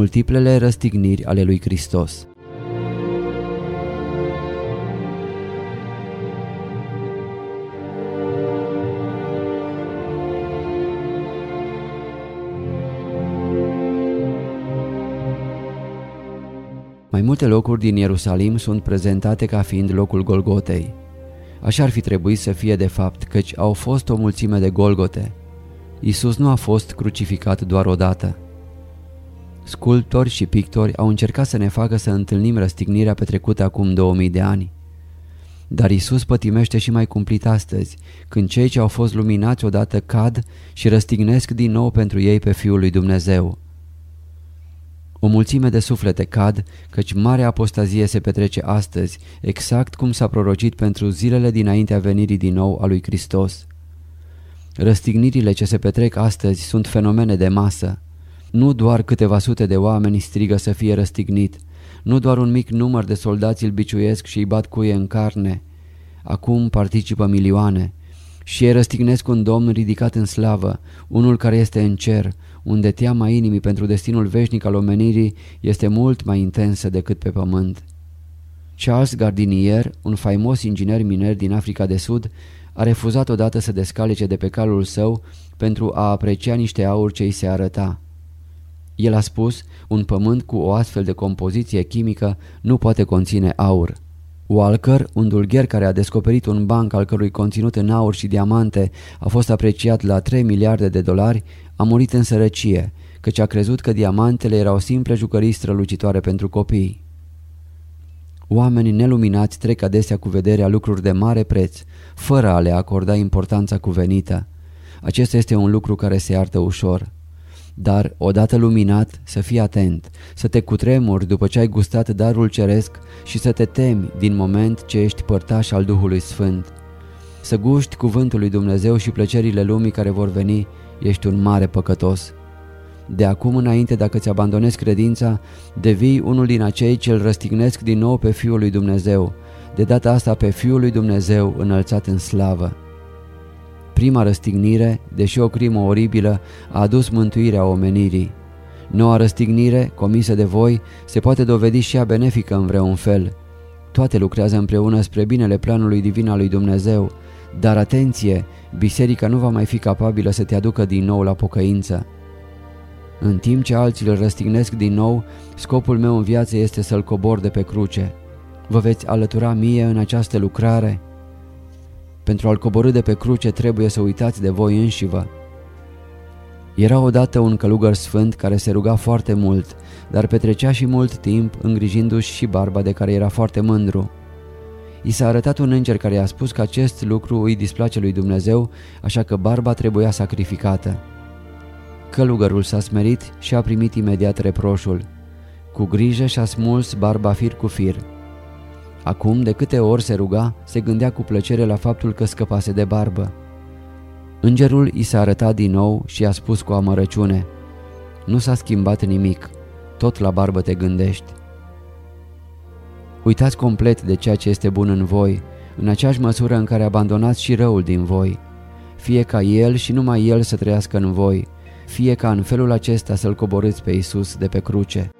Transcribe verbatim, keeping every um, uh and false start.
multiplele răstigniri ale lui Hristos. Mai multe locuri din Ierusalim sunt prezentate ca fiind locul Golgotei. Așa ar fi trebuit să fie de fapt, căci au fost o mulțime de Golgote. Iisus nu a fost crucificat doar odată. Sculptori și pictori au încercat să ne facă să întâlnim răstignirea petrecută acum două mii de ani. Dar Iisus pătimește și mai cumplit astăzi, când cei ce au fost luminați odată cad și răstignesc din nou pentru ei pe Fiul lui Dumnezeu. O mulțime de suflete cad, căci mare apostazie se petrece astăzi, exact cum s-a prorocit pentru zilele dinaintea venirii din nou a lui Hristos. Răstignirile ce se petrec astăzi sunt fenomene de masă. Nu doar câteva sute de oameni strigă să fie răstignit, nu doar un mic număr de soldați îl biciuiesc și îi bat cuie în carne. Acum participă milioane și ei răstignesc un Domn ridicat în slavă, unul care este în cer, unde teama inimii pentru destinul veșnic al omenirii este mult mai intensă decât pe pământ. Charles Gardinier, un faimos inginer miner din Africa de Sud, a refuzat odată să descalece de pe calul său pentru a aprecia niște aur ce îi se arăta. El a spus, un pământ cu o astfel de compoziție chimică nu poate conține aur. Walker, un dulgher care a descoperit un banc al cărui conținut în aur și diamante a fost apreciat la trei miliarde de dolari, a murit în sărăcie, căci a crezut că diamantele erau simple jucării strălucitoare pentru copii. Oamenii neluminați trec adesea cu vederea lucruri de mare preț, fără a le acorda importanța cuvenită. Acesta este un lucru care se iartă ușor. Dar, odată luminat, să fii atent, să te cutremuri după ce ai gustat darul ceresc și să te temi din moment ce ești părtaș al Duhului Sfânt. Să guști cuvântul lui Dumnezeu și plăcerile lumii care vor veni, ești un mare păcătos. De acum înainte, dacă ți abandonezi credința, devii unul din acei ce îl răstignesc din nou pe Fiul lui Dumnezeu, de data asta pe Fiul lui Dumnezeu înălțat în slavă. Prima răstignire, deși o crimă oribilă, a adus mântuirea omenirii. Noua răstignire, comisă de voi, se poate dovedi și ea benefică în vreun fel. Toate lucrează împreună spre binele planului divin al lui Dumnezeu, dar atenție, biserica nu va mai fi capabilă să te aducă din nou la pocăință. În timp ce alții îl răstignesc din nou, scopul meu în viață este să-l cobor de pe cruce. Vă veți alătura mie în această lucrare? Pentru a-l coborî de pe cruce trebuie să uitați de voi înșivă. Era odată un călugăr sfânt care se ruga foarte mult, dar petrecea și mult timp îngrijindu-și și barba de care era foarte mândru. I s-a arătat un înger care i-a spus că acest lucru îi displace lui Dumnezeu, așa că barba trebuia sacrificată. Călugărul s-a smerit și a primit imediat reproșul. Cu grijă și-a smuls barba fir cu fir. Acum, de câte ori se ruga, se gândea cu plăcere la faptul că scăpase de barbă. Îngerul i s-a arătat din nou și i-a spus cu amărăciune: nu s-a schimbat nimic, tot la barbă te gândești. Uitați complet de ceea ce este bun în voi, în aceeași măsură în care abandonați și răul din voi. Fie ca El și numai El să trăiască în voi, fie ca în felul acesta să-L coborâți pe Iisus de pe cruce.